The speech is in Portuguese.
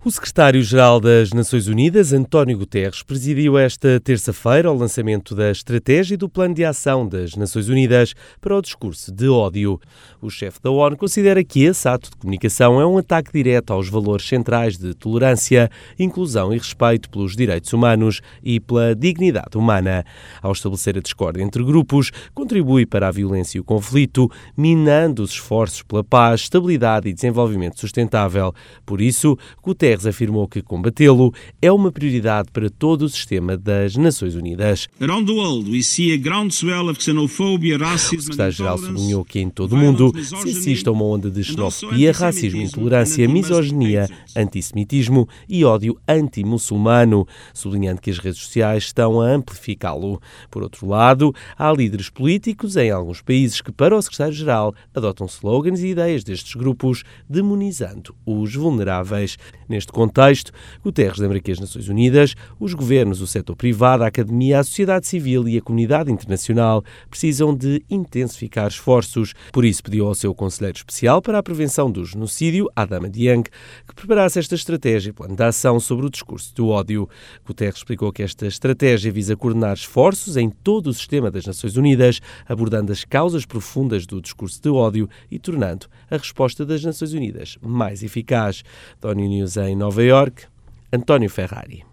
O secretário-geral das Nações Unidas, António Guterres, presidiu esta terça-feira o lançamento da estratégia e do plano de ação das Nações Unidas para o discurso de ódio. O chefe da ONU considera que esse ato de comunicação é um ataque direto aos valores centrais de tolerância, inclusão e respeito pelos direitos humanos e pela dignidade humana. Ao estabelecer a discórdia entre grupos, contribui para a violência e o conflito, minando os esforços pela paz, estabilidade e desenvolvimento sustentável. Por isso, Guterres afirmou que combatê-lo é uma prioridade para todo o sistema das Nações Unidas. O secretário-geral sublinhou que em todo o mundo se assiste a uma onda de xenofobia, racismo, intolerância, misoginia, antissemitismo e ódio anti-muçulmano, sublinhando que as redes sociais estão a amplificá-lo. Por outro lado, há líderes políticos em alguns países que, para o secretário-geral, adotam slogans e ideias destes grupos, demonizando os vulneráveis. Neste contexto, Guterres lembra que as Nações Unidas, os governos, o setor privado, a academia, a sociedade civil e a comunidade internacional precisam de intensificar esforços. Por isso, pediu ao seu conselheiro especial para a prevenção do genocídio, Adama Dieng, que preparasse esta estratégia e plano de ação sobre o discurso do ódio. Guterres explicou que esta estratégia visa coordenar esforços em todo o sistema das Nações Unidas, abordando as causas profundas do discurso de ódio e tornando a resposta das Nações Unidas mais eficaz. Da ONU News em Nova Iorque, António Ferrari.